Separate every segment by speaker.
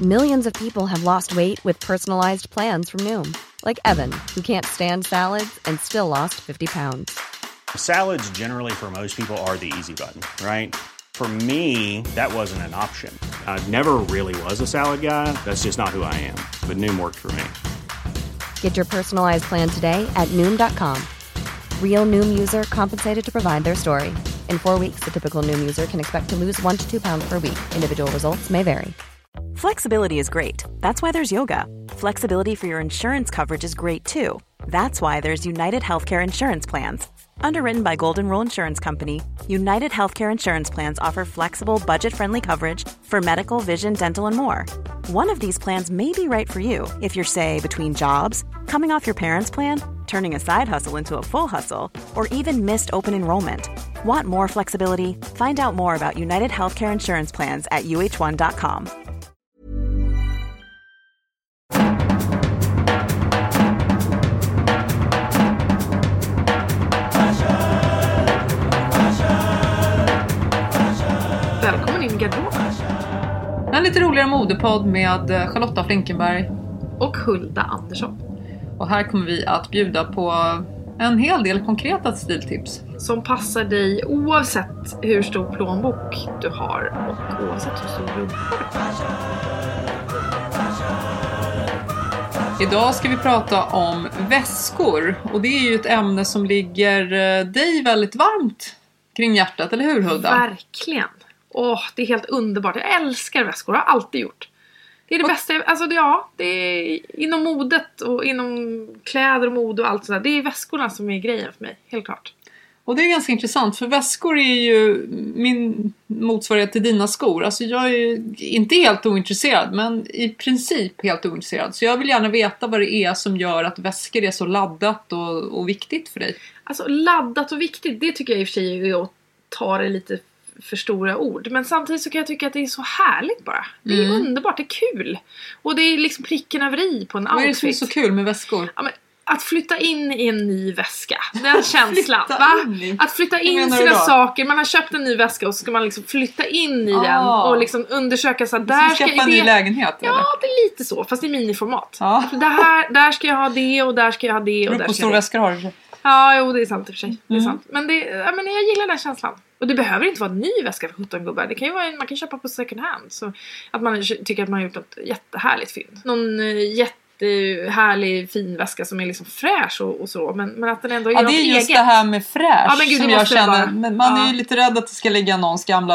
Speaker 1: Millions of people have lost weight with personalized plans from Noom. Like Evan, who can't stand salads and still lost 50 pounds.
Speaker 2: Salads generally for most people are the easy button, right? For me, that wasn't an option. I never really was a salad guy. That's just not who I am. But Noom worked for me.
Speaker 1: Get your personalized plan today at Noom.com. Real Noom user compensated to provide their story. In 4 weeks, the typical Noom user can expect to lose 1 to 2 pounds per week. Individual results may vary.
Speaker 3: Flexibility is great. That's why there's yoga. Flexibility for your insurance coverage is great too. That's why there's United Healthcare Insurance Plans. Underwritten by Golden Rule Insurance Company, United Healthcare Insurance Plans offer flexible, budget-friendly coverage for medical, vision, dental, and more. One of these plans may be right for you if you're, say, between jobs, coming off your parents' plan, turning a side hustle into a full hustle, or even missed open enrollment. Want more flexibility? Find out more about United Healthcare Insurance Plans at uh1.com.
Speaker 4: Välkommen in i garderoben.
Speaker 5: En lite roligare modepodd med Charlotta Flinkenberg
Speaker 4: och Hulda Andersson.
Speaker 5: Och här kommer vi att bjuda på en hel del konkreta stiltips.
Speaker 4: Som passar dig oavsett hur stor plånbok du har och oavsett hur stor rumpa du har.
Speaker 5: Idag ska vi prata om väskor. Och det är ju ett ämne som ligger dig väldigt varmt kring hjärtat, eller hur Hulda?
Speaker 4: Verkligen. Det är helt underbart. Jag älskar väskor, jag har alltid gjort. Det är det bästa, alltså det är inom modet och inom kläder och mode och allt sådär. Det är väskorna som är grejen för mig, helt klart.
Speaker 5: Och det är ganska intressant, för väskor är ju min motsvarighet till dina skor. Alltså jag är ju inte helt ointresserad, men i princip helt ointresserad. Så jag vill gärna veta vad det är som gör att väskor är så laddat och viktigt för dig.
Speaker 4: Alltså laddat och viktigt, det tycker jag i och för sig är att ta det lite för stora ord. Men samtidigt så kan jag tycka att det är så härligt bara. Det är underbart, det är kul. Och det är liksom pricken över i på en outfit.
Speaker 5: Vad är det som är så kul med väskor?
Speaker 4: Ja, men att flytta in i en ny väska. Den känslan, va? Att flytta in sina saker. Man har köpt en ny väska och så ska man liksom flytta in i den och liksom undersöka så att där ska
Speaker 5: skaffa en ny lägenhet,
Speaker 4: ja,
Speaker 5: eller?
Speaker 4: det är lite så, fast i miniformat. Ja. Där ska jag ha det och där ska jag ha det och där
Speaker 5: på
Speaker 4: ska
Speaker 5: stor väskor har du.
Speaker 4: Ja, jo, det är sant i och för sig. Det är sant. Men jag gillar den känslan. Och det behöver inte vara en ny väska för 17 gubbar. Det kan ju vara, man kan köpa på second hand. Så att man tycker att man har gjort något jättehärligt fynd. Någon jättehärlig fin väska som är liksom fräsch och så. Men att den ändå är något eget. Ja, det är just
Speaker 5: det här med fräsch som jag känner. Men man är ju lite rädd att det ska ligga någons gamla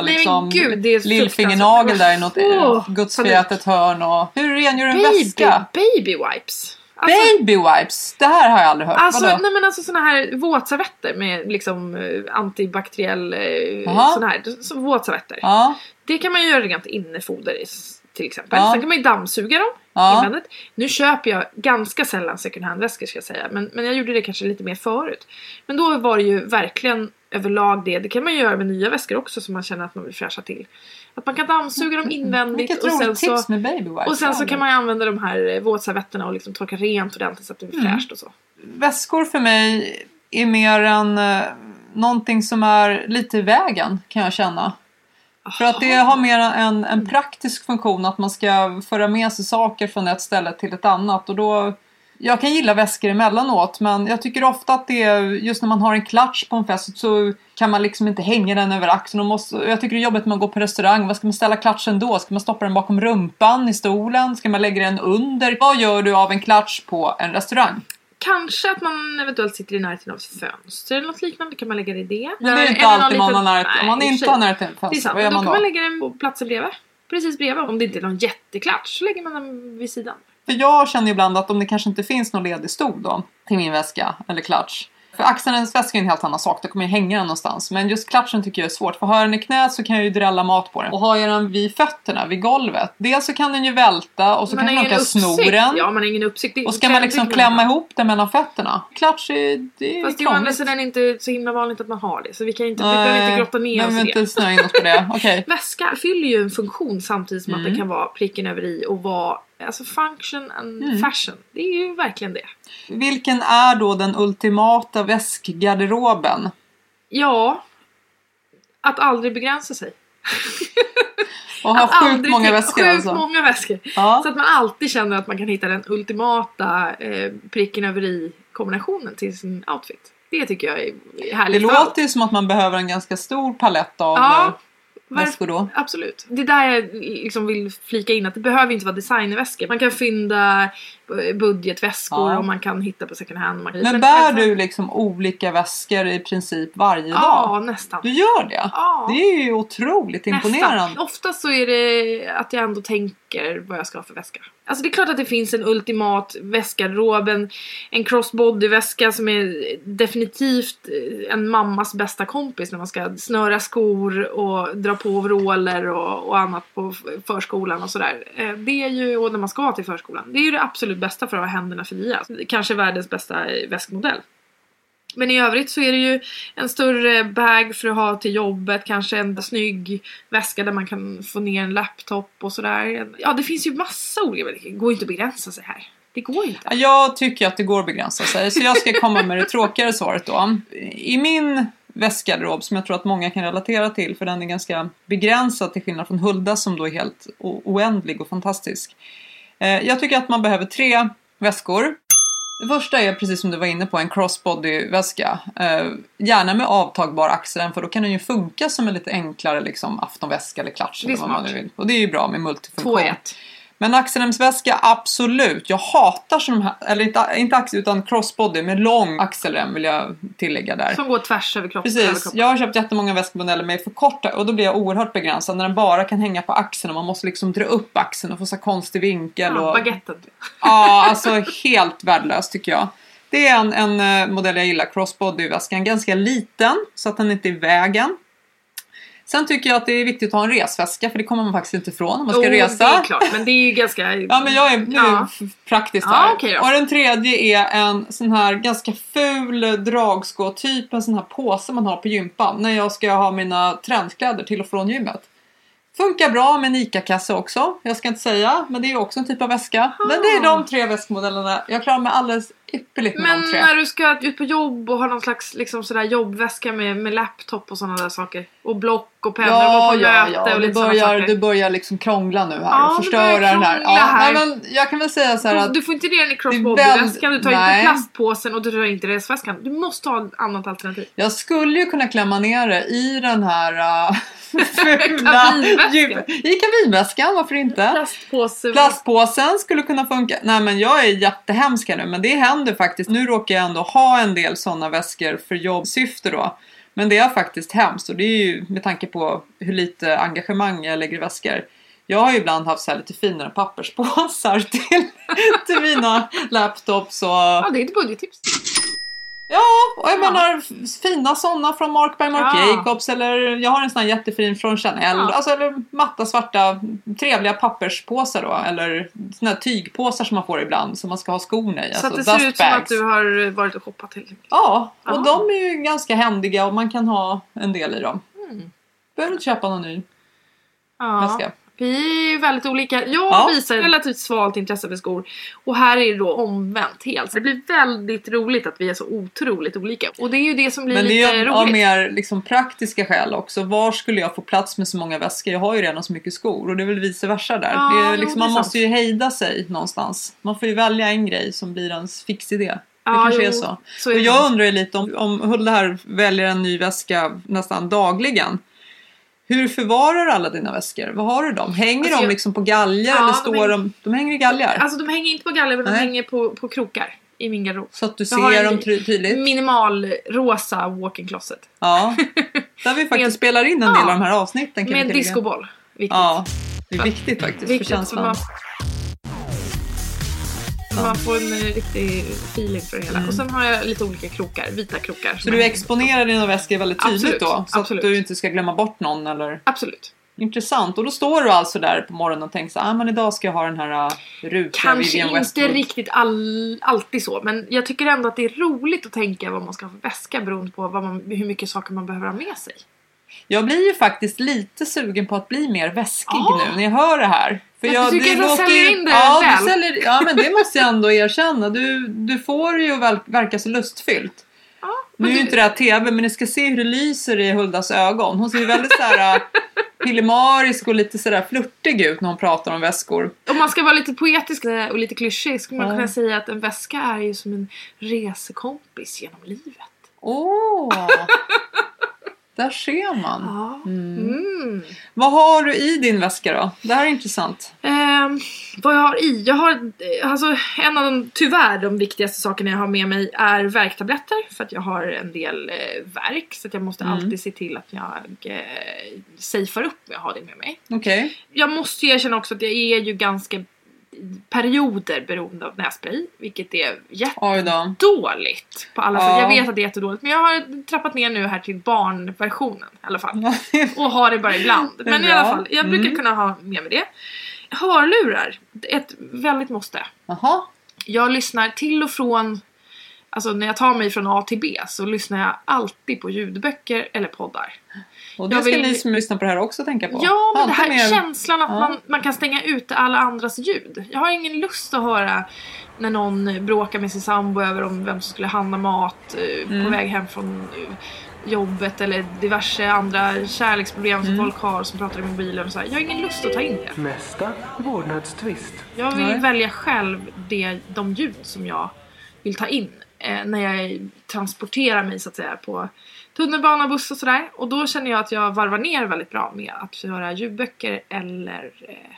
Speaker 5: lillfingernagel där i något gudsförgätet hörn. Och hur rengör en väska?
Speaker 4: Baby wipes.
Speaker 5: Alltså, baby wipes, det här har jag aldrig hört.
Speaker 4: Alltså såna här våtservetter med liksom antibakteriell såna här våtservetter. Det kan man ju göra rent innefoder i till exempel. Sen kan man ju dammsuga dem invändigt. Nu köper jag ganska sällan second hand väskor, ska jag säga, men jag gjorde det kanske lite mer förut. Men då var det ju verkligen överlag det kan man ju göra med nya väskor också, som man känner att man vill fräscha till. Att man kan dammsuga dem invändigt.
Speaker 5: Vilket roligt tips med baby wipes.
Speaker 4: Och sen så kan man använda de här våtservetterna och liksom torka rent ordentligt så att det blir fräscht och så.
Speaker 5: Väskor för mig är mer än någonting som är lite i vägen, kan jag känna. För att det har mer en praktisk funktion, att man ska föra med sig saker från ett ställe till ett annat. Och då, jag kan gilla väskor emellanåt, men jag tycker ofta att det är, just när man har en klatsch på en fest så kan man liksom inte hänga den över axeln. Jag tycker det är jobbigt när man går på restaurang. Vad ska man ställa klatschen då? Ska man stoppa den bakom rumpan i stolen? Ska man lägga den under? Vad gör du av en klatsch på en restaurang?
Speaker 4: Kanske att man eventuellt sitter i närheten av ett fönster eller något liknande. Kan man lägga det i det?
Speaker 5: Men det är inte alltid man har närheten. Om man inte har närheten av
Speaker 4: fönster, vad gör man då? Då kan man lägga den på platsen bredvid. Precis bredvid. Om det inte är någon jätteklatsch så lägger man den vid sidan.
Speaker 5: För jag känner ibland att om det kanske inte finns någon ledig stol då till min väska eller klatsch. För axelns väska är en helt annan sak. Då kommer jag hänga den någonstans. Men just klatschen tycker jag är svårt. För har jag den i knät så kan jag ju drälla mat på den. Och har jag den vid fötterna, vid golvet. Dels så kan den ju välta. Och så kan man åka snoren.
Speaker 4: Ja, man har ingen uppsikt.
Speaker 5: Och ska man liksom klämma ihop den mellan fötterna. Klatsch är det är
Speaker 4: fast det är andra sidan inte så himla vanligt att man har det. Så vi kan inte, vi behöver inte grotta ner oss i det.
Speaker 5: Inte snöa in oss på det. Okay.
Speaker 4: Väska fyller ju en funktion samtidigt som att det kan vara pricken över i och vara alltså function and fashion. Det är ju verkligen det.
Speaker 5: Vilken är då den ultimata väskgarderoben?
Speaker 4: Ja, att aldrig begränsa sig.
Speaker 5: Och ha sjukt många väskor.
Speaker 4: Sjukt många väskor. Ja. Så att man alltid känner att man kan hitta den ultimata pricken över i kombinationen till sin outfit. Det tycker jag är härligt.
Speaker 5: Det låter ju som att man behöver en ganska stor palett av väskor då.
Speaker 4: Absolut. Det är där jag liksom vill flika in att det behöver inte vara designväskor. Man kan fynda budgetväskor och man kan hitta på second hand.
Speaker 5: Men bär du liksom olika väskor i princip varje dag?
Speaker 4: Ja, nästan.
Speaker 5: Du gör det? Ja. Det är ju otroligt imponerande.
Speaker 4: Nästan. Ofta så är det att jag ändå tänker vad jag ska ha för väska. Alltså det är klart att det finns en ultimat väskgarderob, en crossbody-väska som är definitivt en mammas bästa kompis när man ska snöra skor och dra på overaller och annat på förskolan och sådär. Det är ju, och när man ska till förskolan, det är ju det absolut bästa för att ha händerna fria. Kanske världens bästa väskmodell. Men i övrigt så är det ju en större bag för att ha till jobbet. Kanske en snygg väska där man kan få ner en laptop och sådär. Ja, det finns ju massa olika. Det går inte att begränsa sig här. Det går inte.
Speaker 5: Jag tycker att det går att begränsa sig. Så jag ska komma med det tråkigare svaret då. I min väskgarderob som jag tror att många kan relatera till. För den är ganska begränsad till skillnad från Hulda som då är helt oändlig och fantastisk. Jag tycker att man behöver 3 väskor. Det första är precis som du var inne på en crossbody-väska. Gärna med avtagbar axeln för då kan den ju funka som en lite enklare liksom, aftonväska eller klatsch.
Speaker 4: Det är smart.
Speaker 5: Vad man nu vill. Och det är ju bra med multifunktion.
Speaker 4: 2-1.
Speaker 5: Men axelremsväska, absolut. Jag hatar sådana här, eller inte axel utan crossbody med lång axelrem vill jag tillägga där.
Speaker 4: Som går tvärs över kroppen.
Speaker 5: Precis, jag har köpt jättemånga väskmodeller med för korta och då blir jag oerhört begränsad när den bara kan hänga på axeln och man måste liksom dra upp axeln och få så konstig vinkel.
Speaker 4: Ja,
Speaker 5: och
Speaker 4: baguetten.
Speaker 5: Ja, alltså helt värdelöst tycker jag. Det är en modell jag gillar, crossbody-väskan. Ganska liten så att den inte är i vägen. Sen tycker jag att det är viktigt att ha en resväska för det kommer man faktiskt inte ifrån om man ska resa.
Speaker 4: Det är klart, men det är ju ganska...
Speaker 5: Ja, men jag är nu praktiskt här.
Speaker 4: Okay,
Speaker 5: och den tredje är en sån här ganska ful dragskå, typ en sån här påse man har på gympan när jag ska ha mina träningskläder till och från gymmet. Funkar bra med en ICA-kassa också. Jag ska inte säga, men det är också en typ av väska. Men det är de 3 väskmodellerna. Jag klarar mig alldeles ypperligt med de 3.
Speaker 4: Men när du ska ut på jobb och ha någon slags liksom sådär jobbväska med laptop och sådana där saker. Och block och pennor och på möte och lite sådana saker.
Speaker 5: Du börjar liksom krångla nu här och förstöra den här.
Speaker 4: Här.
Speaker 5: Nej, men jag kan väl säga så här att...
Speaker 4: Du får inte ner den i crossbody-väskan. Du tar inte plastpåsen och du tar inte resväskan. Du måste ha ett annat alternativ.
Speaker 5: Jag skulle ju kunna klämma ner det i den här... I kabinväskan, varför inte? Plastpåsen skulle kunna funka. Nej, men jag är jättehemsk här nu. Men det händer faktiskt. Nu råkar jag ändå ha en del sådana väskor för jobbsyfte då. Men det är faktiskt hemskt. Och det är ju med tanke på hur lite engagemang jag lägger i väskor. Jag har ju ibland haft så här lite finare papperspåsar till mina laptops. Och...
Speaker 4: Ja, det är ett budgettips.
Speaker 5: Ja, och jag menar fina sådana från Mark by Marc Jacobs eller jag har en sån här jättefin från Chanel, alltså eller matta svarta trevliga papperspåsar då eller såna här tygpåsar som man får ibland som man ska ha skorna i.
Speaker 4: Så
Speaker 5: alltså,
Speaker 4: att det ser ut som att du har varit och shoppat till.
Speaker 5: Ja, och de är ju ganska händiga och man kan ha en del i dem. Behöver inte köpa någon ny väska.
Speaker 4: Vi är väldigt olika. Jag visar relativt svalt intresse för skor. Och här är det då omvänt helt. Så det blir väldigt roligt att vi är så otroligt olika. Och det är ju det som blir lite roligt. Men det är av
Speaker 5: mer liksom praktiska skäl också. Var skulle jag få plats med så många väskor? Jag har ju redan så mycket skor. Och det är väl vice versa där. Det är liksom, man måste ju hejda sig någonstans. Man får ju välja en grej som blir ens fixidé. Det kanske är så. Och jag undrar lite om Hulda här väljer en ny väska nästan dagligen. Hur förvarar alla dina väskor? Vad har du dem? Hänger de liksom på galgar eller står de hänger i galgar?
Speaker 4: Alltså de hänger inte på galgar men de hänger på krokar i min garderob.
Speaker 5: Så att du ser dem tydligt?
Speaker 4: Minimal rosa walk-in closet.
Speaker 5: Ja, där vi faktiskt spelar in en del av de här avsnitten.
Speaker 4: Med discoboll. Viktigt.
Speaker 5: Ja, det är viktigt faktiskt för känslan.
Speaker 4: Man får en riktig feeling för det hela. Och sen har jag lite olika krokar, vita krokar.
Speaker 5: Så du exponerar dina väskor väldigt tydligt då? Så att du inte ska glömma bort någon eller?
Speaker 4: Absolut.
Speaker 5: Intressant. Och då står du alltså där på morgonen och tänker så men idag ska jag ha den här rutiga Vivienne Westwood.
Speaker 4: Kanske inte riktigt alltid så. Men jag tycker ändå att det är roligt att tänka vad man ska ha för väska beroende på hur mycket saker man behöver ha med sig.
Speaker 5: Jag blir ju faktiskt lite sugen på att bli mer väskig nu när jag hör det här. För
Speaker 4: jag tycker att jag säljer in det väl.
Speaker 5: Ja, men det måste jag ändå erkänna. Du får ju verka så lustfyllt. Nu är ju inte det här tv, men ni ska se hur det lyser i Huldas ögon. Hon ser ju väldigt så här... pillemarisk och lite sådär flörtig ut när hon pratar om väskor.
Speaker 4: Om man ska vara lite poetisk och lite klyschig skulle man kunna säga att en väska är ju som en resekompis genom livet.
Speaker 5: Där ser man. Vad har du i din väska då? Det här är intressant.
Speaker 4: Vad jag har i? Jag har, alltså, en av de viktigaste sakerna jag har med mig är värktabletter. För att jag har en del värk. Så att jag måste alltid se till att jag safear upp med att ha det med mig.
Speaker 5: Okay.
Speaker 4: Jag måste erkänna också att jag är ju ganska perioder beroende av nässpray, vilket är jättedåligt på alla sätt. Jag vet att det är jättedåligt, men jag har trappat ner nu här till barnversionen i alla fall. Och har det bara ibland. Men i alla fall, jag brukar kunna ha med mig det. Hörlurar, ett väldigt måste. Jag lyssnar till och från, alltså när jag tar mig från A till B så lyssnar jag alltid på ljudböcker eller poddar.
Speaker 5: Och det ska ni som lyssnar på det här också tänka på.
Speaker 4: Ja, men det här känslan att man kan stänga ut alla andras ljud. Jag har ingen lust att höra när någon bråkar med sin sambo över om vem som skulle handla mat på väg hem från jobbet eller diverse andra kärleksproblem som folk har som pratar i mobilen och så här. Jag har ingen lust att ta in det.
Speaker 6: Nästa vårdnadstvist.
Speaker 4: Jag vill välja själv de ljud som jag vill ta in när jag transporterar mig så att säga på tunnelbana, buss och sådär. Och då känner jag att jag varvar ner väldigt bra med att göra ljudböcker eller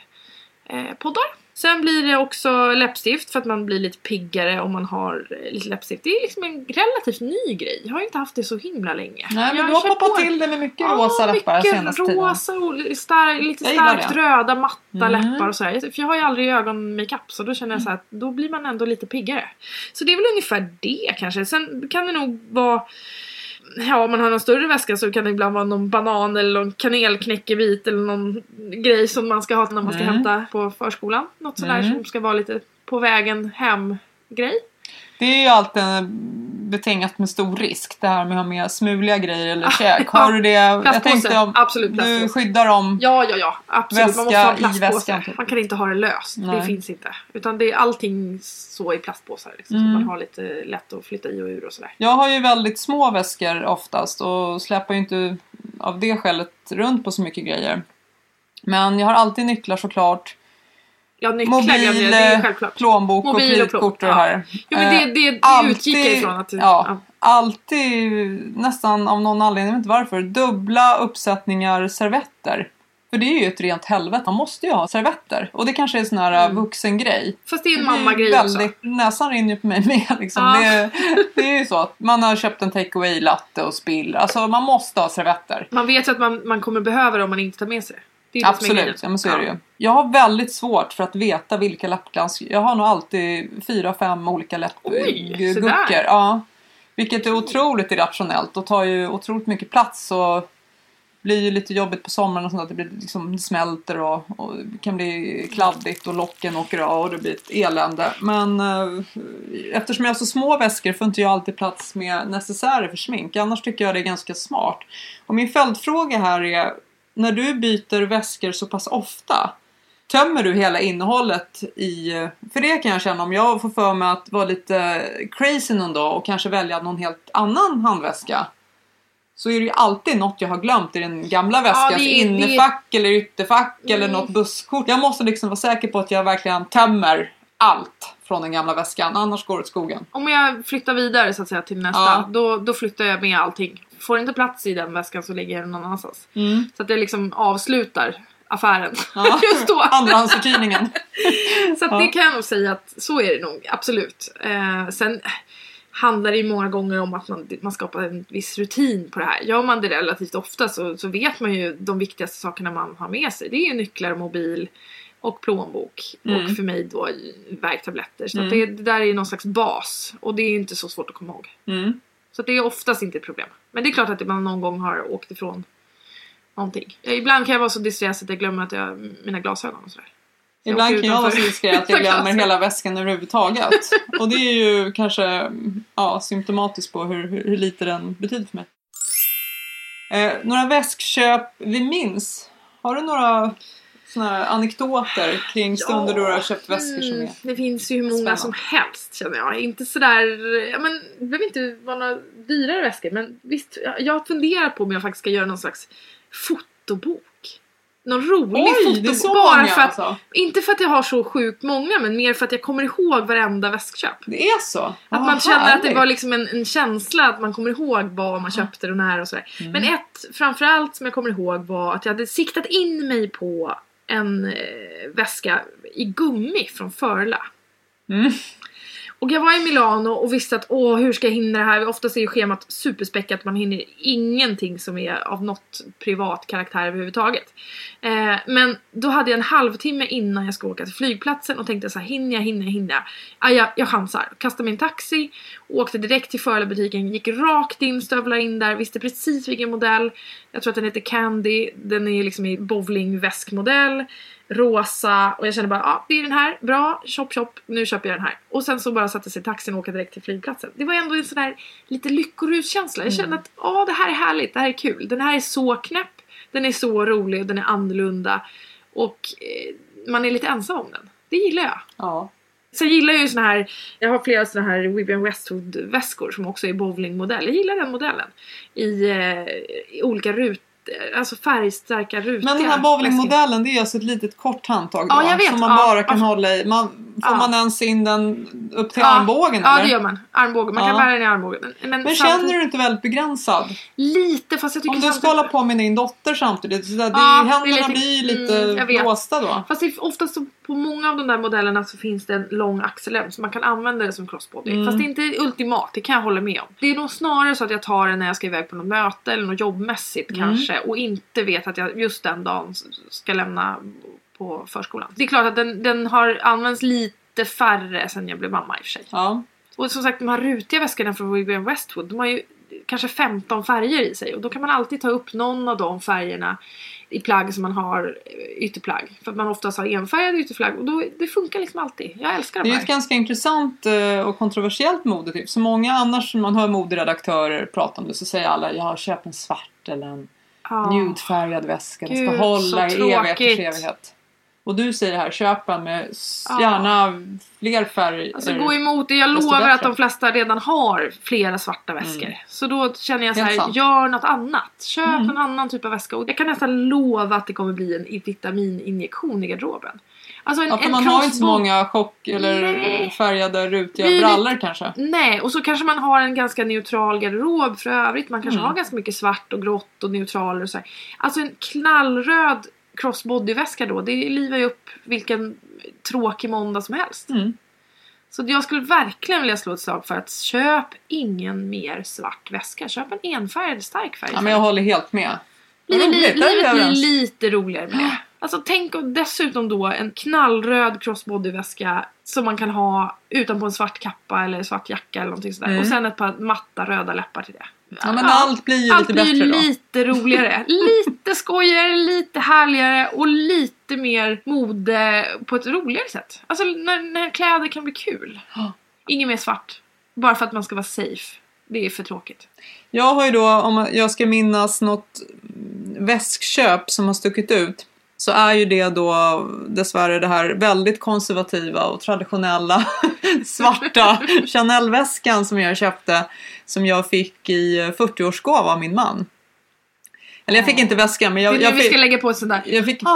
Speaker 4: poddar. Sen blir det också läppstift för att man blir lite piggare om man har lite läppstift. Det är liksom en relativt ny grej. Jag har inte haft det så himla länge.
Speaker 5: Nej, men du har poppat till det med mycket rosa läppar senaste tiden. Rosa och lite
Speaker 4: starkt röda, matta läppar och sådär. För jag har ju aldrig ögonmakeup så då känner jag så att då blir man ändå lite piggare. Så det är väl ungefär det kanske. Sen kan det nog vara... Ja, om man har någon större väska så kan det ibland vara någon banan eller någon kanelknäckebit eller någon grej som man ska ha när man ska hämta på förskolan. Något sådär som ska vara lite på vägen hem grej.
Speaker 5: Det är ju alltid betingat med stor risk det här med att ha med smuliga grejer eller käk. Har du det? Jag tänkte om
Speaker 4: absolut, plastpåse.
Speaker 5: Du skyddar om
Speaker 4: Ja, absolut. Man måste ha plastpåse.
Speaker 5: Väskan, typ.
Speaker 4: Man kan inte ha det löst. Nej. Det finns inte. Utan det är allting så i plastpåsar. Liksom, så man har lite lätt att flytta i och ur och sådär.
Speaker 5: Jag har ju väldigt små väskor oftast och släpper ju inte av det skälet runt på så mycket grejer. Men jag har alltid nycklar såklart.
Speaker 4: Ja, nycklar, det är självklart.
Speaker 5: Plånbok och kreditkort och det här.
Speaker 4: Jo, men det utgick jag ifrån att...
Speaker 5: Alltid, nästan av någon anledning, jag vet inte varför, dubbla uppsättningar servetter. För det är ju ett rent helvete. Man måste ju ha servetter. Och det kanske är en sån här vuxen grej.
Speaker 4: Fast det är en mamma-grej också.
Speaker 5: Näsan rinner ju på mig med. Liksom. Det är ju så att man har köpt en takeaway latte och spill. Alltså man måste ha servetter.
Speaker 4: Man vet ju att man kommer behöva det om man inte tar med sig det.
Speaker 5: Absolut, ja, men så är det ju. Jag har väldigt svårt för att veta vilka läppglans. Jag har nog alltid 4-5 olika läppguckor. Ja, vilket är otroligt irrationellt och tar ju otroligt mycket plats och blir ju lite jobbigt på sommaren och sånt att det blir liksom smälter och kan bli kladdigt och locken åker av och det blir ett elände. Men eftersom jag har så små väskor får inte jag alltid plats med necessärer för smink. Annars tycker jag det är ganska smart. Och min följdfråga här är: när du byter väskor så pass ofta, tömmer du hela innehållet i... För det kan jag känna om jag får för mig att vara lite crazy någon dag och kanske välja någon helt annan handväska. Så är det ju alltid något jag har glömt i den gamla väskans innefack eller ytterfack eller något busskort. Jag måste liksom vara säker på att jag verkligen tömmer allt från den gamla väskan. Annars går det åt skogen.
Speaker 4: Om jag flyttar vidare så att säga till nästa, då flyttar jag med allting. Får inte plats i den väskan så lägger jag den någon annanstans. Så att jag liksom avslutar affären. Just då.
Speaker 5: Andrahandsförtidningen.
Speaker 4: Så att det kan jag nog säga att så är det nog. Absolut. Sen handlar det ju många gånger om att man skapar en viss rutin på det här. Gör man det relativt ofta så vet man ju de viktigaste sakerna man har med sig. Det är ju nycklar, mobil och plånbok. Och för mig då värktabletter. Så att det där är ju någon slags bas. Och det är ju inte så svårt att komma ihåg. Så det är oftast inte ett problem. Men det är klart att man någon gång har åkt ifrån någonting. Ibland kan jag vara så distress att jag glömmer att jag har mina glasögon och sådär.
Speaker 5: Ibland kan jag vara så diskret att jag glömmer hela väskan överhuvudtaget. Och det är ju kanske symptomatiskt på hur lite den betyder för mig. Några väskköp vi minns. Har du några såna här anekdoter kring stunder då du har köpt väskor som är...
Speaker 4: Det finns ju hur många som helst känner jag. Inte sådär... det behöver inte vara några dyrare väskor. Men visst, jag funderar på om jag faktiskt ska göra någon slags fotobok. någon rolig foto bara för att, alltså. Inte för att jag har så sjukt många, men mer för att jag kommer ihåg varenda väskköp.
Speaker 5: Det är så?
Speaker 4: Att man känner att det var liksom en känsla att man kommer ihåg vad man köpte och när och sådär. Men ett framförallt som jag kommer ihåg var att jag hade siktat in mig på en väska i gummi från Förla. Och jag var i Milano och visste att hur ska jag hinna det här? Oftast är ju schemat superspäckat. Man hinner ingenting som är av något privat karaktär överhuvudtaget. Men då hade jag en halvtimme innan jag ska åka till flygplatsen och tänkte så här, hinner jag? Jag chansar. Kastade mig en taxi, åkte direkt till Förla-butiken, gick rakt in, stövlar in där, visste precis vilken modell. Jag tror att den heter Candy. Den är liksom i bowlingväskmodell. Rosa, och jag kände bara, det är den här, bra, chop, nu köper jag den här. Och sen så bara satte sig i taxin och åkte direkt till flygplatsen. Det var ändå en sån här lite lyckoruskänsla. Jag kände att, det här är härligt, det här är kul. Den här är så knäpp, den är så rolig och den är annorlunda. Och man är lite ensam om den. Det gillar jag.
Speaker 5: Ja.
Speaker 4: Så jag gillar ju såna här, jag har flera såna här Vivienne Westwood-väskor som också är bowlingmodell. Jag gillar den modellen. I olika rutor. Alltså färgstarka rutor.
Speaker 5: Men den här bowlingmodellen, det är alltså ett litet kort handtag då,
Speaker 4: jag vet.
Speaker 5: Som man bara kan hålla i. Får man ens in den upp till armbågen?
Speaker 4: Ja,
Speaker 5: eller?
Speaker 4: det gör man. Armbågen. Man kan bära den i armbågen. Men
Speaker 5: känner du inte väldigt begränsad?
Speaker 4: Lite, fast jag tycker
Speaker 5: om du ska hålla på med din dotter samtidigt, så händerna blir lite blåsta då.
Speaker 4: Fast oftast så, på många av de där modellerna så finns det en lång axelrem, så man kan använda det som crossbody. Fast det är inte ultimat, det kan jag hålla med om. Det är nog snarare så att jag tar den när jag ska iväg på något möte eller något jobbmässigt kanske, och inte vet att jag just den dagen ska lämna på förskolan. Det är klart att den har använts lite färre sen jag blev mamma i och för sig.
Speaker 5: Ja.
Speaker 4: Och som sagt, de här rutiga väskorna från Vivienne Westwood, de har ju kanske 15 färger i sig. Och då kan man alltid ta upp någon av de färgerna i plagg som man har ytterplagg. För att man oftast har enfärgade ytterplagg. Och då, det funkar liksom alltid. Jag älskar
Speaker 5: det. Det är ett ganska intressant och kontroversiellt modetips. Så många annars, när man hör moderedaktörer prata om det, så säger alla, jag har köpt en svart eller en nudefärgad väska. Den ska hålla i evighet. Och du säger det här, köpa med gärna fler färger.
Speaker 4: Alltså gå emot det. Jag lovar att de flesta redan har flera svarta väskor. Så då känner jag så här, gör något annat. Köp en annan typ av väska. Och jag kan nästan lova att det kommer bli en vitamininjektion i garderoben. Alltså
Speaker 5: man har inte så många chock eller färgade rutiga brallor kanske.
Speaker 4: Nej, och så kanske man har en ganska neutral garderob för övrigt. Man kanske har ganska mycket svart och grått och neutraler och så här. Alltså en knallröd crossbody-väska då, det livar ju upp vilken tråkig måndag som helst. Så jag skulle verkligen vilja slå ett slag för att köp ingen mer svart väska. Köp en enfärgad, stark färg.
Speaker 5: Ja, men jag håller helt med.
Speaker 4: Livet blir lite roligare med det. Alltså tänk dessutom då en knallröd crossbody-väska som man kan ha utanpå en svart kappa eller svart jacka eller någonting sådär. Och sen ett par matta röda läppar till det.
Speaker 5: Ja, men allt blir ju lite bättre då.
Speaker 4: Lite roligare. Lite skojigare, lite härligare och lite mer mode på ett roligare sätt. Alltså när kläder kan bli kul. Inget mer svart. Bara för att man ska vara safe. Det är för tråkigt.
Speaker 5: Jag har ju då, om jag ska minnas något väskköp som har stuckit ut, så är ju det då dessvärre det här väldigt konservativa och traditionella svarta Chanel-väskan som jag köpte, som jag fick i 40-årsgåva av min man. Eller jag fick inte väskan, men jag
Speaker 4: vi ska lägga på sån där.
Speaker 5: Jag fick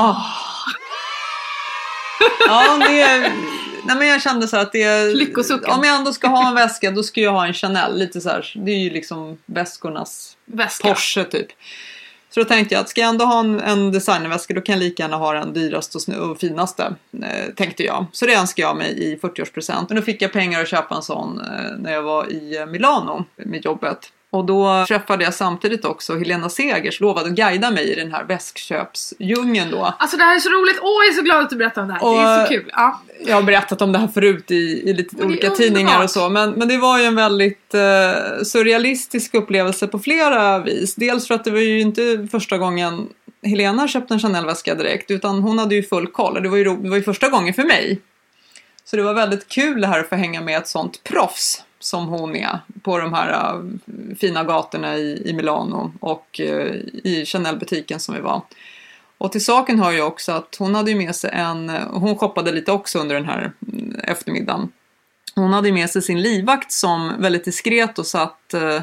Speaker 5: nej, men jag kände så att om jag ändå ska ha en väska, då ska jag ha en Chanel, lite så här, det är ju liksom väskornas Porsche typ. Så då tänkte jag att ska jag ändå ha en designerväska, då kan jag lika gärna ha den dyraste och finaste, tänkte jag. Så det önskade jag mig i 40-årspresent. Och då fick jag pengar att köpa en sån när jag var i Milano med jobbet. Och då träffade jag samtidigt också Helena Segers, lovade att guida mig i den här väskköpsdjungeln då.
Speaker 4: Alltså det här är så roligt, jag är så glad att du berättar om det här, det är så kul. Ja.
Speaker 5: Jag har berättat om det här förut i lite olika tidningar och så. Men det var ju en väldigt surrealistisk upplevelse på flera vis. Dels för att det var ju inte första gången Helena köpte en Chanel-väska direkt, utan hon hade ju full koll. Och det var ju första gången för mig. Så det var väldigt kul det här att få hänga med ett sånt proffs som hon är på de här fina gatorna i Milano och i Chanel-butiken som vi var. Och till saken har ju också att hon hade ju med sig hon shoppade lite också under den här eftermiddagen. Hon hade med sig sin livvakt som väldigt diskret och satt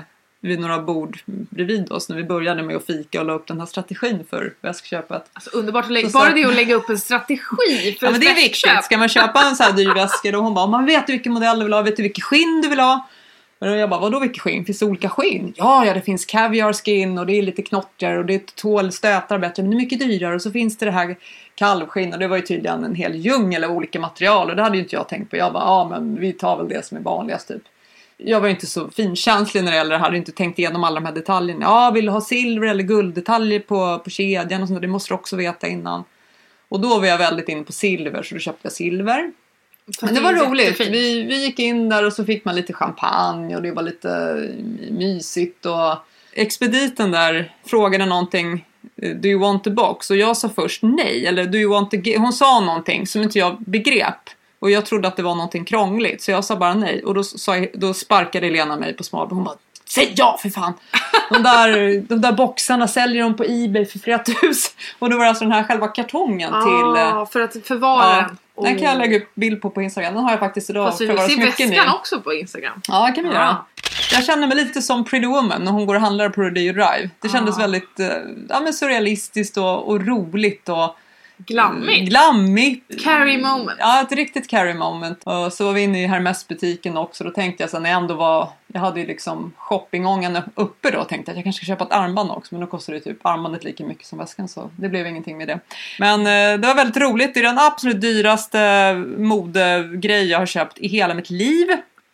Speaker 5: vid några bord bredvid oss när vi började med att fika och la upp den här strategin för väskköpet.
Speaker 4: Alltså underbart bara det att lägga upp en strategi för
Speaker 5: men det är viktigt. Ska man köpa en så här dyr väska då hon bara, man vet du vilken modell du vill ha, vet du vilken skinn du vill ha? Och jag bara, vadå vilken skinn? Finns det olika skinn? Ja, det finns caviar skin och det är lite knottrigare och det tål stötar bättre men det är mycket dyrare och så finns det här kalvskinn och det var ju tydligen en hel djungel av olika material och det hade ju inte jag tänkt på. Jag bara, men vi tar väl det som är vanligast typ. Jag var inte så finkänslig när det gäller det här. Jag hade inte tänkt igenom alla de här detaljerna. Ja, vill du ha silver eller gulddetaljer på kedjan och sånt. Det måste du också veta innan. Och då var jag väldigt inne på silver. Så då köpte jag silver. Men det var roligt. Vi gick in där och så fick man lite champagne. Och det var lite mysigt. Och expediten där frågade någonting. Do you want the box? Och jag sa först nej. Eller do you want the hon sa någonting som inte jag begrep. Och jag trodde att det var någonting krångligt. Så jag sa bara nej. Och då sparkade Elena mig på smalben. Hon bara, säg ja för fan. De där boxarna säljer de på eBay för flera tusen. Och då var det alltså den här själva kartongen till...
Speaker 4: för att förvara den.
Speaker 5: Den kan jag lägga upp bild på Instagram. Den har jag faktiskt idag.
Speaker 4: Fast vi ser väskan också på Instagram.
Speaker 5: Ja, det kan vi göra. Jag känner mig lite som Pretty Woman när hon går och handlar på Rodeo Drive. Det kändes väldigt surrealistiskt och roligt och... Glammigt.
Speaker 4: Carry moment.
Speaker 5: Ja, ett riktigt carry moment. Och så var vi inne i Hermes-butiken också. Då tänkte jag så när jag ändå var... Jag hade ju liksom shoppingången uppe då. Tänkte att jag kanske ska köpa ett armband också. Men då kostade det typ armbandet lika mycket som väskan. Så det blev ingenting med det. Men det var väldigt roligt. Det är den absolut dyraste modegrej jag har köpt i hela mitt liv.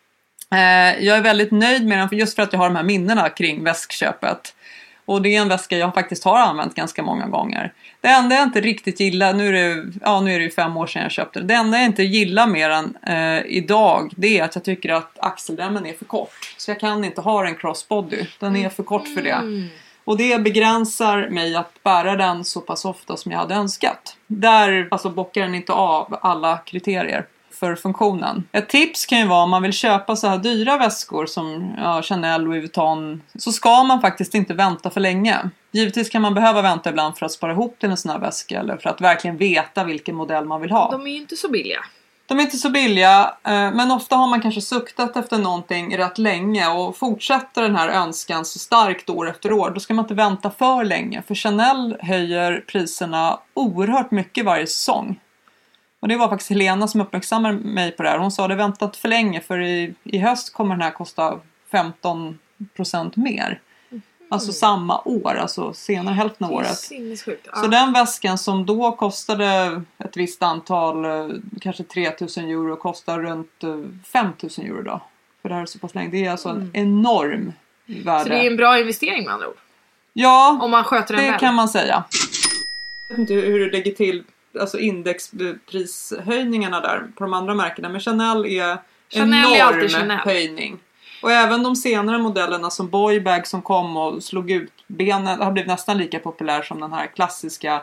Speaker 5: Jag är väldigt nöjd med den. Just för att jag har de här minnena kring väskköpet. Och det är en väska jag faktiskt har använt ganska många gånger. Det enda jag inte riktigt gillar, nu är det ju 5 år sedan jag köpte det. Det enda jag inte gillar mer än idag, det är att jag tycker att axelremmen är för kort. Så jag kan inte ha en crossbody. Den är för kort för det. Och det begränsar mig att bära den så pass ofta som jag hade önskat. Där alltså bockar den inte av alla kriterier för funktionen. Ett tips kan ju vara om man vill köpa så här dyra väskor som Chanel, Louis Vuitton, så ska man faktiskt inte vänta för länge. Givetvis kan man behöva vänta ibland för att spara ihop till en sån här väska eller för att verkligen veta vilken modell man vill ha.
Speaker 4: De är ju inte så billiga.
Speaker 5: De är inte så billiga, men ofta har man kanske suktat efter någonting rätt länge och fortsätter den här önskan så starkt år efter år. Då ska man inte vänta för länge, för Chanel höjer priserna oerhört mycket varje säsong. Och det var faktiskt Helena som uppmärksammade mig på det här. Hon sa att det väntat för länge för i höst kommer den här kosta 15% mer. Alltså samma år, alltså senare hälften av året. Så den väskan som då kostade ett visst antal, kanske 3000 euro, kostar runt 5000 euro då. För det här är så pass länge. Det är alltså en enorm värde.
Speaker 4: Så det är en bra investering med andra ord?
Speaker 5: Ja,
Speaker 4: om man sköter den
Speaker 5: det
Speaker 4: väl.
Speaker 5: Kan man säga. Jag vet inte hur det lägger till, alltså indexprishöjningarna där på de andra märkena. Men Chanel är enorm höjning. Och även de senare modellerna som Boybag som kom och slog ut benen har blivit nästan lika populär som den här klassiska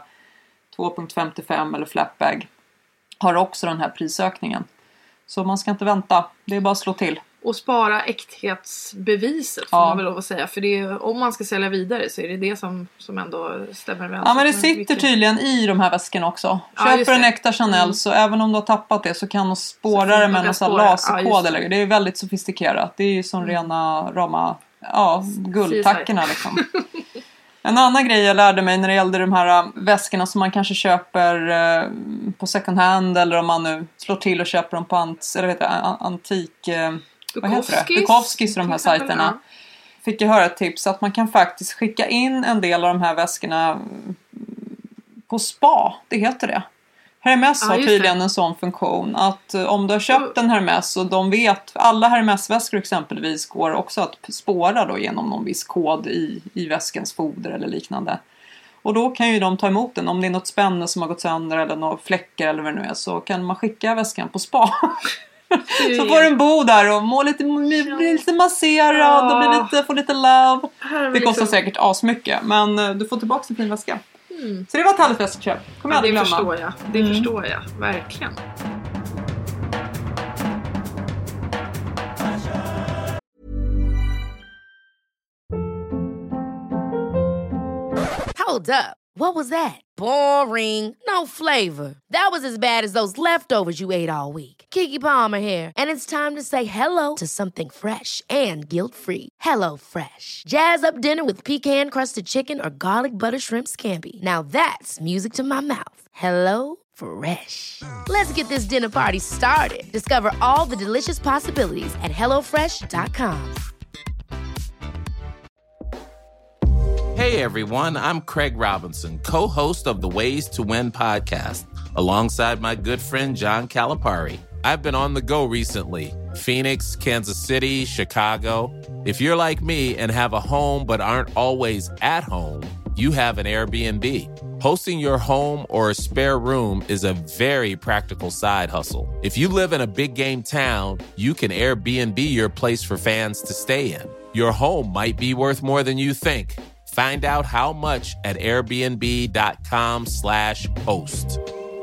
Speaker 5: 2.55 eller flapbag. Har också den här prisökningen. Så man ska inte vänta. Det är bara att slå till.
Speaker 4: Och spara äkthetsbeviset får man väl lov att säga. För det är, om man ska sälja vidare så är det som ändå stämmer överens.
Speaker 5: Ja, men det sitter tydligen i de här väskorna också. Köper en äkta Chanel så även om du har tappat det så kan du spåra det med en sån laserkod. Det är väldigt sofistikerat. Det är ju som rena rama guldtackorna liksom. En annan grej jag lärde mig när det gällde de här väskorna som man kanske köper på second hand eller om man nu slår till och köper dem på antik... Vad heter det? Bukowskis och de här sajterna. Fick jag höra ett tips att man kan faktiskt skicka in en del av de här väskorna på spa. Det heter det. Hermes har tydligen en sån funktion att om du har köpt en Hermes och de vet, alla Hermes-väskor exempelvis går också att spåra då genom någon viss kod i väskans foder eller liknande. Och då kan ju de ta emot den. Om det är något spänne som har gått sönder eller några fläckar eller vad det nu är så kan man skicka väskan på spa. Så får den bo där och bli lite masserad och få lite love. Det kostar säkert asmycket, men du får tillbaka en fin väska. Så det var ett härligt väskköp. Kommer jag aldrig glömma.
Speaker 4: Förstår jag. Det förstår jag, verkligen.
Speaker 7: Hold up. What was that? Boring. No flavor. That was as bad as those leftovers you ate all week. Keke Palmer here, and it's time to say hello to something fresh and guilt-free. Hello Fresh. Jazz up dinner with pecan-crusted chicken or garlic butter shrimp scampi. Now that's music to my mouth. Hello Fresh. Let's get this dinner party started. Discover all the delicious possibilities at hellofresh.com.
Speaker 8: Hey everyone, I'm Craig Robinson, co-host of the Ways to Win podcast, alongside my good friend John Calipari. I've been on the go recently. Phoenix, Kansas City, Chicago. If you're like me and have a home but aren't always at home, you have an Airbnb. Hosting your home or a spare room is a very practical side hustle. If you live in a big game town, you can Airbnb your place for fans to stay in. Your home might be worth more than you think. Find out how much at airbnb.com/host.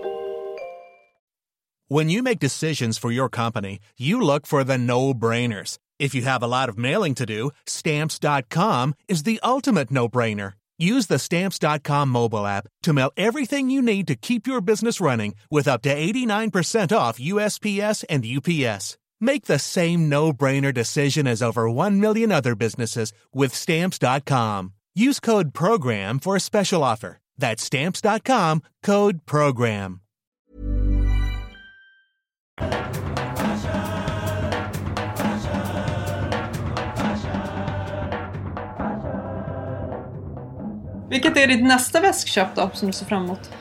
Speaker 9: When you make decisions for your company, you look for the no-brainers. If you have a lot of mailing to do, Stamps.com is the ultimate no-brainer. Use the Stamps.com mobile app to mail everything you need to keep your business running with up to 89% off USPS and UPS. Make the same no-brainer decision as over 1 million other businesses with Stamps.com. Use code PROGRAM for a special offer. That's Stamps.com, code PROGRAM.
Speaker 5: Vilket är ditt nästa väskköp då, som du ser fram emot?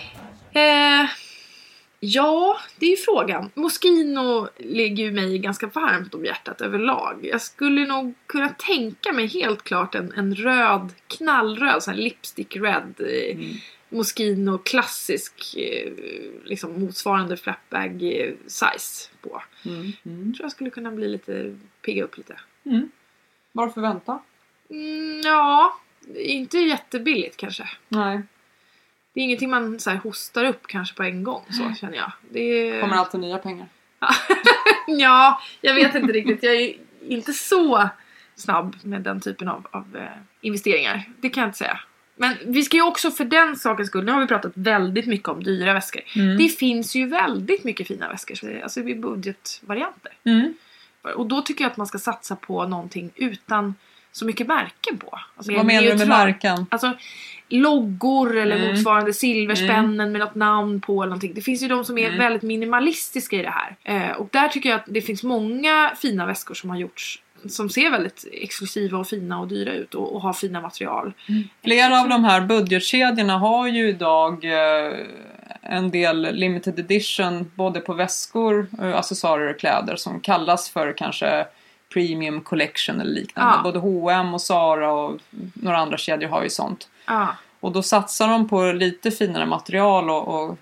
Speaker 4: Ja, det är ju frågan. Moschino ligger ju mig ganska varmt om hjärtat överlag. Jag skulle nog kunna tänka mig helt klart en röd, knallröd, sån här lipstick red Moschino klassisk liksom motsvarande flapbag size på. Jag tror jag skulle kunna bli lite pigga upp lite.
Speaker 5: Varför vänta?
Speaker 4: Ja, inte jättebilligt kanske.
Speaker 5: Nej.
Speaker 4: Det är ingenting man så här hostar upp kanske på en gång, så känner jag. Det
Speaker 5: kommer alltid nya pengar.
Speaker 4: Ja, jag vet inte riktigt. Jag är inte så snabb med den typen av investeringar. Det kan jag inte säga. Men vi ska ju också för den sakens skull, nu har vi pratat väldigt mycket om dyra väskor. Det finns ju väldigt mycket fina väskor, alltså i budgetvarianter. Och då tycker jag att man ska satsa på någonting utan så mycket märken på. Alltså,
Speaker 5: vad menar du med märken?
Speaker 4: Alltså loggor eller motsvarande silverspännen med något namn på eller någonting. Det finns ju de som är väldigt minimalistiska i det här. Och där tycker jag att det finns många fina väskor som har gjorts som ser väldigt exklusiva och fina och dyra ut och har fina material.
Speaker 5: Flera av de här budgetkedjorna har ju idag en del limited edition både på väskor, accessoarer och kläder som kallas för kanske premium collection eller liknande. Både H&M och Zara och några andra kedjor har ju sånt. Och då satsar de på lite finare material och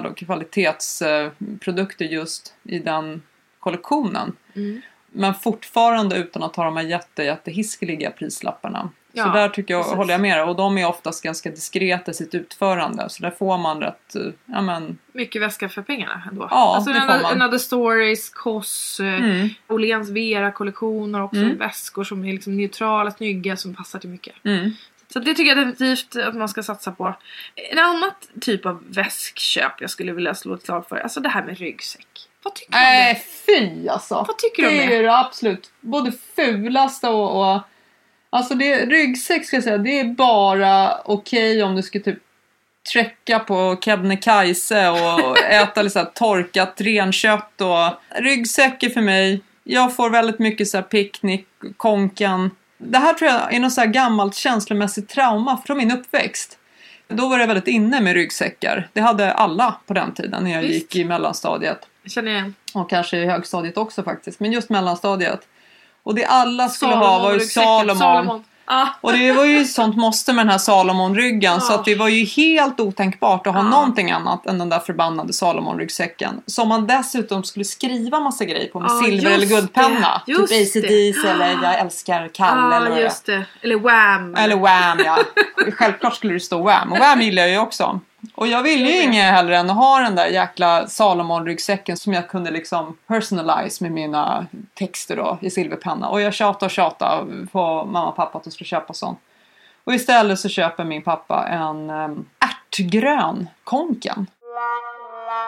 Speaker 5: kvalitetsprodukter just i den kollektionen. Men fortfarande utan att ha de här jättehiskeliga prislapparna. Så där tycker jag, håller jag med. Och de är oftast ganska diskreta i sitt utförande. Så där får man rätt,
Speaker 4: mycket väska för pengarna ändå.
Speaker 5: Ja,
Speaker 4: alltså
Speaker 5: det får man.
Speaker 4: Another Stories, Koss, Åhléns Vera-kollektioner också. Väskor som är liksom neutrala, snygga, som passar till mycket. Så det tycker jag definitivt att man ska satsa på. En annan typ av väskköp jag skulle vilja slå ett slag för. Alltså det här med ryggsäck. Vad tycker du om det?
Speaker 5: Fy alltså.
Speaker 4: Vad tycker du om det?
Speaker 5: Det är ju absolut både fulaste och alltså ryggsäck ska jag säga, det är bara okej om du ska typ träcka på Kebnekaise och äta lite så här torkat renkött och ryggsäcker för mig. Jag får väldigt mycket så här picknick, konken. Det här tror jag är något så här gammalt känslomässigt trauma från min uppväxt. Då var det väldigt inne med ryggsäckar. Det hade alla på den tiden när jag gick i mellanstadiet.
Speaker 4: Känner jag.
Speaker 5: Och kanske i högstadiet också faktiskt. Men just mellanstadiet. Och det alla skulle ha var ju Salomon. Och det var ju sånt måste med den här Salomon-ryggen. Så att det var ju helt otänkbart att ha någonting annat än den där förbannade Salomon-ryggsäcken. Som man dessutom skulle skriva massa grejer på med silver eller guldpenna. Typ AC/DC eller jag älskar Kalle eller
Speaker 4: just det. Eller Wham.
Speaker 5: Eller Wham, ja. Självklart skulle det stå Wham. Och Wham gillar jag ju också. Och jag ville ju inget hellre än att ha den där jäkla Salomon-ryggsäcken som jag kunde liksom personalize med mina texter då i silverpenna. Och jag tjatade på mamma och pappa att de skulle köpa sånt. Och istället så köper min pappa en ärtgrön konken.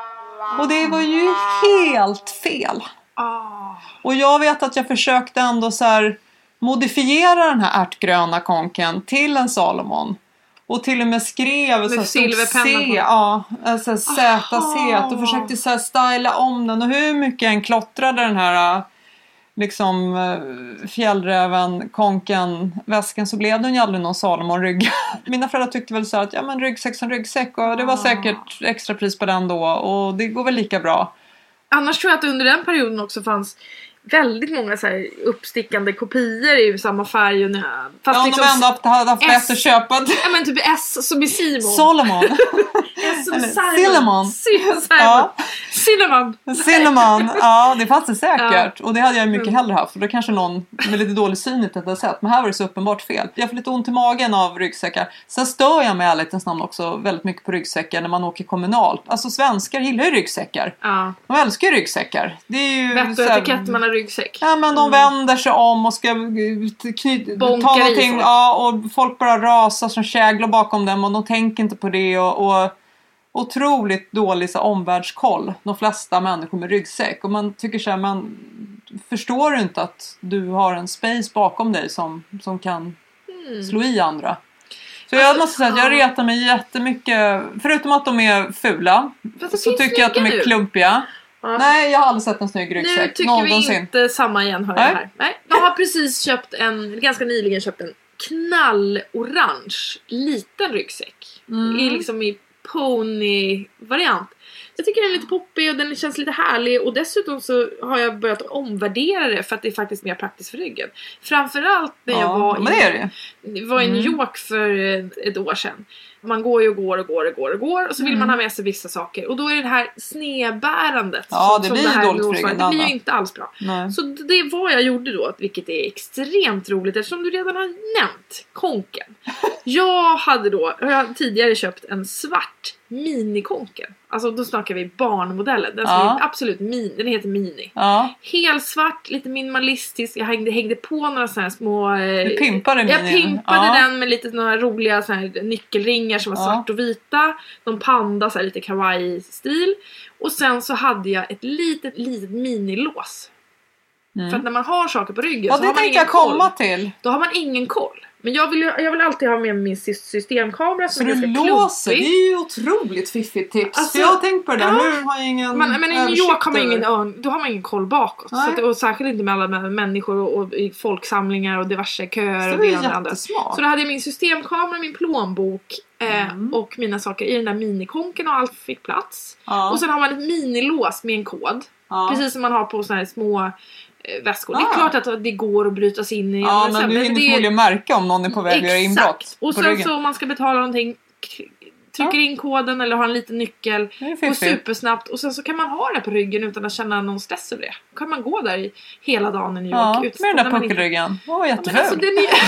Speaker 5: Och det var ju helt fel. Och jag vet att jag försökte ändå så här modifiera den här ärtgröna konken till en Salomon. Och till och med skrev
Speaker 4: med silverpenna
Speaker 5: C, ja, alltså ZC, och försökte så här styla om den. Och hur mycket en klottrade den här liksom fjällräven, konken, väskan, så blev den ju aldrig någon Salomon-rygg. Mina föräldrar tyckte väl så här att ja, men ryggsäck som ryggsäck, och det var säkert extra pris på den då, och det går väl lika bra.
Speaker 4: Annars tror jag att under den perioden också fanns väldigt många så här uppstickande kopior i samma färg. Och fast
Speaker 5: ja,
Speaker 4: liksom
Speaker 5: de ändå haft rätt att köpa.
Speaker 4: Ja, men typ S som i Simon.
Speaker 5: Solomon.
Speaker 4: S som
Speaker 5: Cinnamon.
Speaker 4: Ja. Cinnamon.
Speaker 5: Ja, det fanns det säkert. Och det hade jag mycket hellre haft. För då kanske någon med lite dålig syn inte hade sett. Men här var det så uppenbart fel. Jag får lite ont i magen av ryggsäckar. Sen stör jag mig i ärlighetens namn också väldigt mycket på ryggsäckar när man åker kommunalt. Alltså svenskar gillar ju ryggsäckar.
Speaker 4: Ja.
Speaker 5: De älskar ju ryggsäckar. Det är ju
Speaker 4: vett och etikett man har ryggsäck.
Speaker 5: Ja, men de vänder sig om och ska ta någonting. Ja, och folk bara rasar som käglor bakom dem. Och de tänker inte på det. Och otroligt dålig så, omvärldskoll. De flesta människor med ryggsäck. Och man tycker så här, man förstår inte att du har en space bakom dig som kan slå i andra. Så jag måste säga att jag retar mig jättemycket. Förutom att de är fula, så tycker jag att de är klumpiga. Ja. Nej, jag har aldrig sett en snygg ryggsäck.
Speaker 4: Nu tycker vi inte samma igen, hör jag här. Nej, jag har precis ganska nyligen köpt en knallorange liten ryggsäck. I pony-variant. Jag tycker den är lite poppig och den känns lite härlig. Och dessutom så har jag börjat omvärdera det för att det är faktiskt mer praktiskt för ryggen. Framförallt när jag var i New York för ett år sedan. Man går ju och går och så vill man ha med sig vissa saker. Och då är det här snedbärandet.
Speaker 5: Ja, det blir ju dåligt för ryggen.
Speaker 4: Det blir ju inte alls bra. Nej. Så det var jag gjorde då, vilket är extremt roligt eftersom du redan har nämnt konken. Jag har tidigare köpt en svart minikonken. Alltså då snackar vi barnmodellen. Den som är absolut den heter mini. Ja. Helt svart, lite minimalistisk. Jag hängde på några såna här små...
Speaker 5: Du pimpade
Speaker 4: jag pimpade den med lite några roliga så här nyckelringar som var svart och vita. De panda, så här lite kawaii-stil. Och sen så hade jag ett litet minilås. För att när man har saker på ryggen så har man ingen koll.
Speaker 5: Komma till.
Speaker 4: Då har man ingen koll. Men jag vill alltid ha med min systemkamera som
Speaker 5: är ganska låser. Det är ju otroligt fiffigt tips. Alltså, för jag har tänkt på det där. Nu har jag ingen
Speaker 4: men i New York har man då har man ingen koll bakåt. Så och särskilt inte med alla människor och i folksamlingar och diverse köer.
Speaker 5: Så
Speaker 4: och
Speaker 5: det är jättesmart.
Speaker 4: Så då hade jag min systemkamera, min plånbok och mina saker i den där minikonken och allt fick plats. Och sen har man ett minilås med en kod. Precis som man har på såna här små väskor. Det är klart att det går att bryta sig in i.
Speaker 5: Ja, men du hinner förmodligen märka om någon är på väg att göra inbrott.
Speaker 4: Och sen så om man ska betala någonting, trycker in koden eller har en liten nyckel, går supersnabbt och sen så kan man ha det på ryggen utan att känna någon stress över det. Då kan man gå där hela dagen i New York.
Speaker 5: Med den där puckelryggen. Jätteful.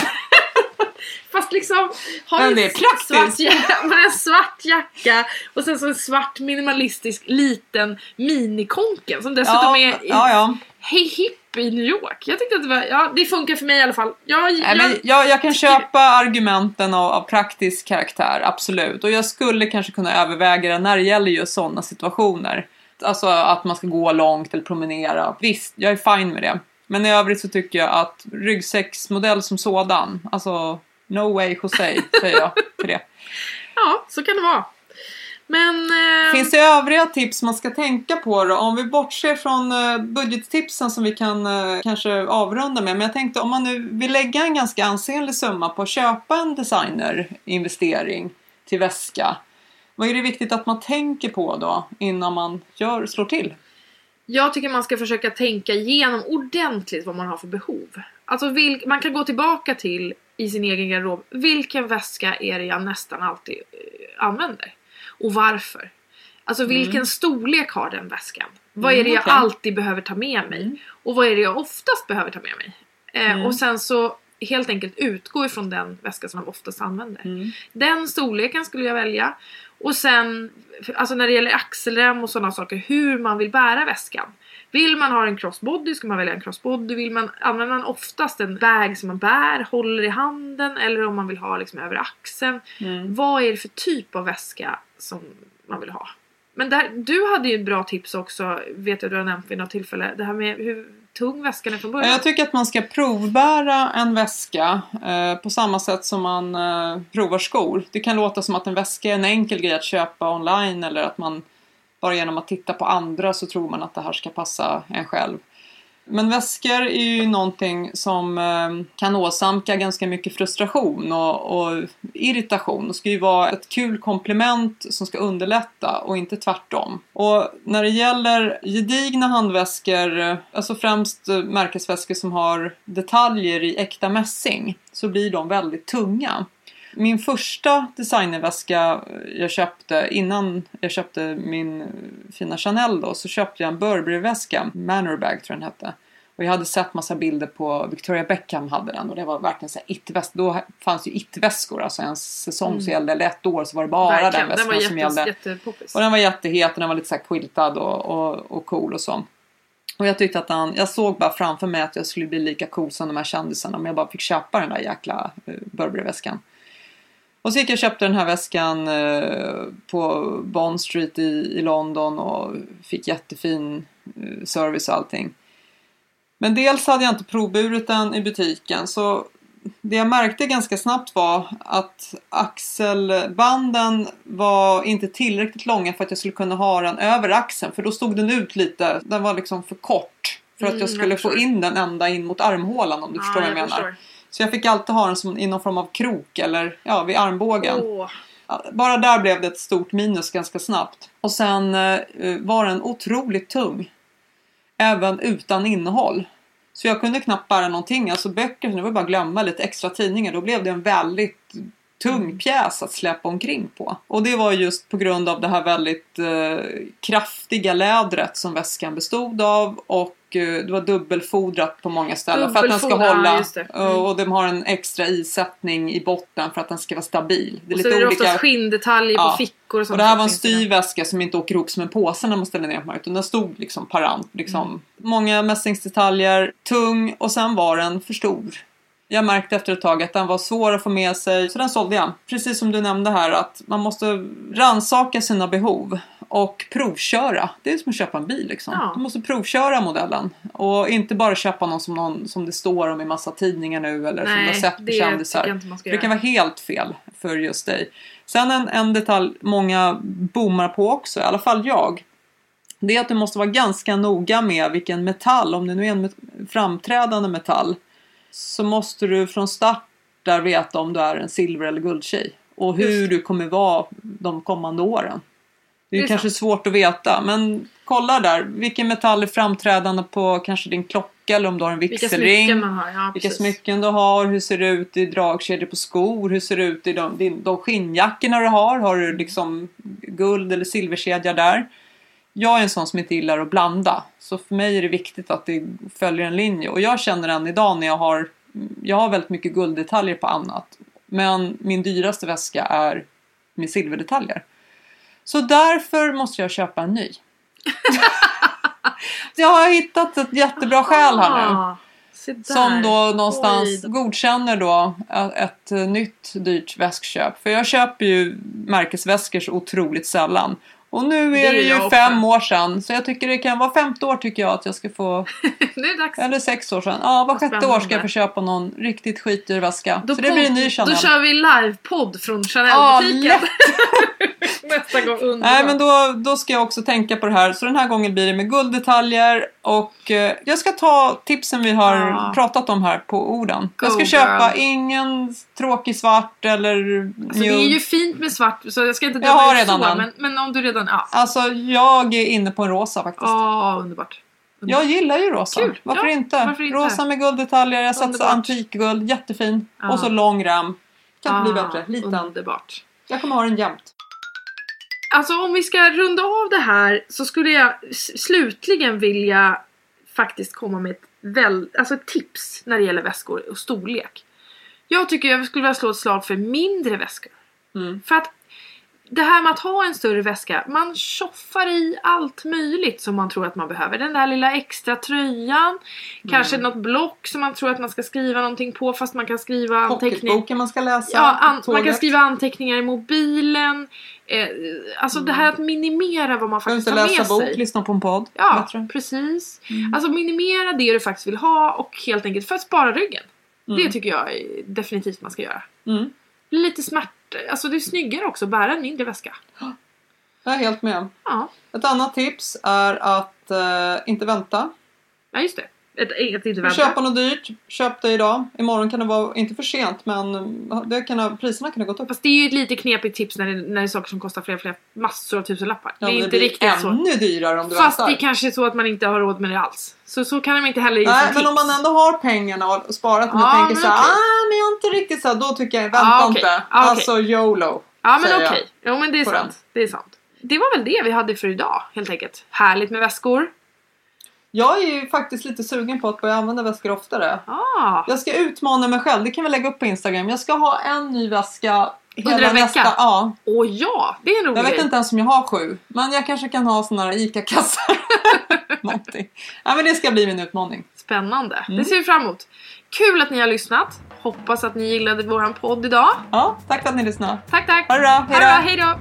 Speaker 4: Fast liksom
Speaker 5: men det är praktiskt.
Speaker 4: En svart jacka och sen så en svart minimalistisk liten minikonken som dessutom är hipp i New York. Jag tyckte att det var, det funkar för mig i alla fall.
Speaker 5: Jag kan köpa argumenten av praktisk karaktär, absolut. Och jag skulle kanske kunna överväga det när det gäller just sådana situationer. Alltså att man ska gå långt eller promenera. Visst, jag är fine med det. Men i övrigt så tycker jag att ryggsäcksmodell som sådan, alltså no way Jose, säger jag för det.
Speaker 4: Ja, så kan det vara. Men
Speaker 5: finns det övriga tips man ska tänka på då? Om vi bortser från budgettipsen som vi kan kanske avrunda med. Men jag tänkte om man nu vill lägga en ganska ansenlig summa på att köpa en designerinvestering till väska. Vad är det viktigt att man tänker på då innan man slår till?
Speaker 4: Jag tycker man ska försöka tänka igenom ordentligt vad man har för behov. Alltså man kan gå tillbaka till i sin egen garderob. Vilken väska är det jag nästan alltid använder? Och varför? Alltså vilken storlek har den väskan? Vad är det jag alltid behöver ta med mig? Och vad är det jag oftast behöver ta med mig? Och sen så helt enkelt utgå ifrån den väska som man oftast använder. Den storleken skulle jag välja. Och sen, alltså när det gäller axelrem och sådana saker, hur man vill bära väskan. Vill man ha en crossbody ska man välja en crossbody. Använder man oftast en bag som man bär, håller i handen, eller om man vill ha liksom över axeln. Vad är det för typ av väska som man vill ha? Men du hade ju ett bra tips också, vet jag du har nämnt vid något tillfälle. Det här med hur tung väskan är från början.
Speaker 5: Jag tycker att man ska provbära en väska på samma sätt som man provar skor. Det kan låta som att en väska är en enkel grej att köpa online, eller att man bara genom att titta på andra så tror man att det här ska passa en själv. Men väskor är ju någonting som kan åsamka ganska mycket frustration och irritation. Det ska ju vara ett kul komplement som ska underlätta och inte tvärtom. Och när det gäller gedigna handväskor, alltså främst märkesväskor som har detaljer i äkta mässing, så blir de väldigt tunga. Min första designerväska jag köpte, innan jag köpte min fina Chanel då, så köpte jag en Burberry-väska, Manor Bag tror jag den hette. Och jag hade sett massa bilder på Victoria Beckham hade den, och det var verkligen så här it-väsk. Då fanns ju it-väskor, alltså en säsong så gällde, eller ett år så var det bara verkligen den väskan som gällde.
Speaker 4: Jättepoppis.
Speaker 5: Och den var jättehet och den var lite så här quiltad och cool och så. Och jag tyckte att jag såg bara framför mig att jag skulle bli lika cool som de här kändisarna om jag bara fick köpa den där jäkla Burberry-väskan. Och så gick jag och köpte den här väskan på Bond Street i London och fick jättefin service och allting. Men dels hade jag inte provburit den i butiken, så det jag märkte ganska snabbt var att axelbanden var inte tillräckligt långa för att jag skulle kunna ha den över axeln. För då stod den ut lite, den var liksom för kort för att jag skulle få in den ända in mot armhålan, om du förstår vad jag menar. Förstår. Så jag fick alltid ha den som i någon form av krok eller vid armbågen. Bara där blev det ett stort minus ganska snabbt. Och sen var den otroligt tung. Även utan innehåll. Så jag kunde knappt bära någonting. Alltså böcker, det var bara glömma lite extra tidningar. Då blev det en väldigt tung pjäs att släppa omkring på. Och det var just på grund av det här väldigt kraftiga lädret som väskan bestod av. Och det var dubbelfodrat på många ställen för att den ska hålla. Och de har en extra isättning i botten för att den ska vara stabil. Det är
Speaker 4: och
Speaker 5: lite
Speaker 4: så är det
Speaker 5: olika
Speaker 4: oftast skinndetaljer på fickor och sånt.
Speaker 5: Och det här var en styv väska som inte åker ihop som en påse när man ställer ner på marken. Utan den stod liksom parant. Liksom. Många mässingsdetaljer, tung, och sen var den för stor. Jag märkte efter ett tag att den var svår att få med sig. Så den sålde jag. Precis som du nämnde här, att man måste ransaka sina behov. Och provköra. Det är som att köpa en bil liksom. Ja. Du måste provköra modellen. Och inte bara köpa någon som det står om i massa tidningar nu. Eller som du har sett på kändisar. Det kan vara helt fel för just dig. Sen en detalj många bommar på också. I alla fall jag. Det är att du måste vara ganska noga med vilken metall. Om det nu är en framträdande metall. Så måste du från start där veta om du är en silver- eller guldtjej. Och hur du kommer vara de kommande åren. Det är kanske svårt att veta. Men kolla där. Vilken metall är framträdande på kanske din klocka. Eller om du har en vigselring. Vilka smycken man har. Vilka smycken du har. Hur ser det ut i dragkedjor på skor. Hur ser det ut i de skinnjackorna du har. Har du liksom guld- eller silverkedja där. Jag är en sån som inte gillar att blanda. Så för mig är det viktigt att det följer en linje. Och jag känner än idag när jag har väldigt mycket gulddetaljer på annat. Men min dyraste väska är med silverdetaljer. Så därför måste jag köpa en ny. Jag har hittat ett jättebra skäl här nu. Som då någonstans godkänner då ett nytt dyrt väskköp. För jag köper ju märkesväskor så otroligt sällan. Och nu är det ju 5 år sedan. Så jag tycker det kan vara 5 år tycker jag att jag ska få.
Speaker 4: Nu är det dags.
Speaker 5: Eller 6 år sedan. Ja, var 6:e år ska jag få köpa någon riktigt skitig väska. Så det blir en ny Chanel.
Speaker 4: Då kör vi livepodd från Chanel-butiken. Nästa gång underbart.
Speaker 5: Nej, men då ska jag också tänka på det här. Så den här gången blir det med gulddetaljer. Och jag ska ta tipsen vi har pratat om här på orden. Jag ska köpa ingen tråkig svart eller
Speaker 4: alltså, det är ju fint med svart. Så jag ska inte
Speaker 5: döma ut så.
Speaker 4: Men om du redan... Ja.
Speaker 5: Alltså jag är inne på en rosa faktiskt.
Speaker 4: Underbart.
Speaker 5: Jag gillar ju rosa.
Speaker 4: Kul.
Speaker 5: Varför inte? Rosa med gulddetaljer. Jag satsar antikguld. Jättefin. Och så lång ram. Kan bli bättre. Liten.
Speaker 4: Underbart.
Speaker 5: Jag kommer ha den jämt.
Speaker 4: Alltså om vi ska runda av det här så skulle jag slutligen vilja faktiskt komma med ett tips när det gäller väskor och storlek. Jag tycker jag skulle vilja slå ett slag för mindre väskor. För att det här med att ha en större väska. Man tjoffar i allt möjligt som man tror att man behöver. Den där lilla extra tröjan. Kanske något block som man tror att man ska skriva någonting på. Fast man kan skriva anteckningar.
Speaker 5: Pocketboken man ska läsa.
Speaker 4: Ja, man kan skriva anteckningar i mobilen. Alltså det här att minimera vad man faktiskt tar med sig.
Speaker 5: Läsa bok, lyssna på en podd.
Speaker 4: Ja, precis. Alltså minimera det du faktiskt vill ha. Och helt enkelt för att spara ryggen. Det tycker jag definitivt man ska göra. Blir lite alltså det är snyggare också att bära en mindre väska.
Speaker 5: Jag är helt med.
Speaker 4: Ja.
Speaker 5: Ett annat tips är att inte vänta.
Speaker 4: Ja, just det. Inte vänta.
Speaker 5: Köpa något dyrt. Köp det idag. Imorgon kan det vara inte för sent, men priserna kan ha gått upp.
Speaker 4: Fast det är ju ett lite knepigt tips när det är saker som kostar flera massor av tusenlappar.
Speaker 5: Ja,
Speaker 4: det är inte
Speaker 5: blir
Speaker 4: riktigt så.
Speaker 5: Ännu dyrare om du
Speaker 4: Fast
Speaker 5: väntar.
Speaker 4: det kanske är så att man inte har råd med det alls. Så kan man inte heller ge
Speaker 5: Nej,
Speaker 4: tips.
Speaker 5: men om man ändå har pengarna och sparat och tänker så här, men jag är inte riktigt så här, då tycker jag vänta inte. Alltså YOLO.
Speaker 4: Ja, men okej. Jo, men det är sant. Det är sant. Det var väl det vi hade för idag, helt enkelt. Härligt med väskor.
Speaker 5: Jag är ju faktiskt lite sugen på att börja använda väskor oftare. Jag ska utmana mig själv. Det kan vi lägga upp på Instagram. Jag ska ha en ny väska
Speaker 4: under en vecka.
Speaker 5: Ja.
Speaker 4: Ja, det är en rolig
Speaker 5: Jag vet
Speaker 4: grej.
Speaker 5: inte ens om jag har 7. Men jag kanske kan ha såna här ICA-kassar. Någonting. Ja, men det ska bli min utmaning.
Speaker 4: Spännande. Det ser vi fram emot. Kul att ni har lyssnat. Hoppas att ni gillade våran podd idag.
Speaker 5: Ja, tack för att ni lyssnade.
Speaker 4: Tack.
Speaker 5: Ha det bra.
Speaker 4: Hej då.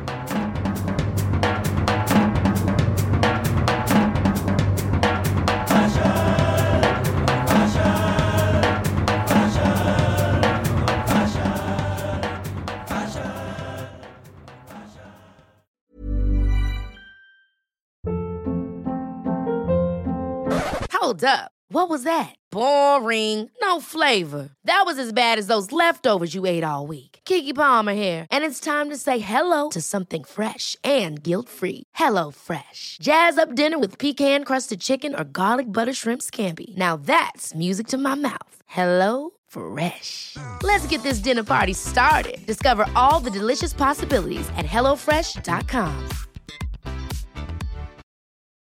Speaker 7: Hold up. What was that? Boring. No flavor. That was as bad as those leftovers you ate all week. Keke Palmer here, and it's time to say hello to something fresh and guilt-free. Hello Fresh. Jazz up dinner with pecan-crusted chicken or garlic butter shrimp scampi. Now that's music to my mouth. Hello Fresh. Let's get this dinner party started. Discover all the delicious possibilities at hellofresh.com.